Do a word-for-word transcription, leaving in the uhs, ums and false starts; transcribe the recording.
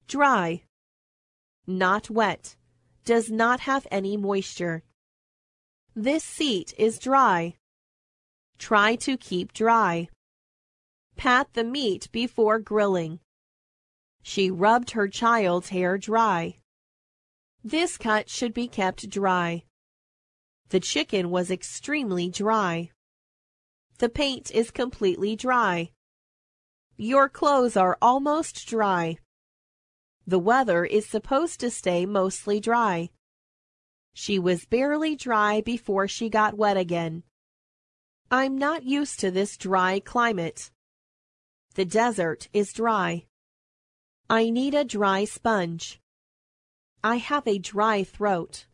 Dry. Not wet. Does not have any moisture. This seat is dry. Try to keep dry. Pat the meat before grilling. She rubbed her child's hair dry. This cut should be kept dry. The chicken was extremely dry. The paint is completely dry. Your clothes are almost dry. The weather is supposed to stay mostly dry. She was barely dry before she got wet again. I'm not used to this dry climate. The desert is dry. I need a dry sponge. I have a dry throat.